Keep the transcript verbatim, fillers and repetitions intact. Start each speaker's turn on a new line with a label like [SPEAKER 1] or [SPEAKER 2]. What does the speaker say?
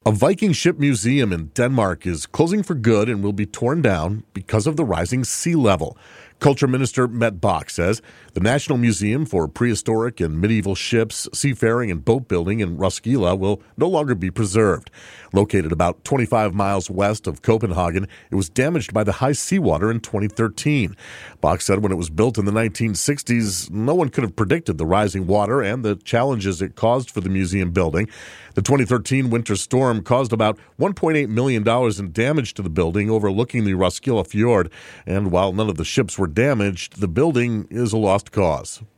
[SPEAKER 1] A Viking ship museum in Denmark is closing for good and will be torn down because of the rising sea level. Culture Minister Mette Bock says the National Museum for Prehistoric and Medieval Ships, Seafaring and Boat Building in Roskilde will no longer be preserved. Located about twenty-five miles west of Copenhagen, it was damaged by the high seawater in twenty thirteen. Bock said when it was built in the nineteen sixties, no one could have predicted the rising water and the challenges it caused for the museum building. The twenty thirteen winter storm caused about one point eight million dollars in damage to the building overlooking the Roskilde Fjord, and while none of the ships were damaged, the building is a lost cause.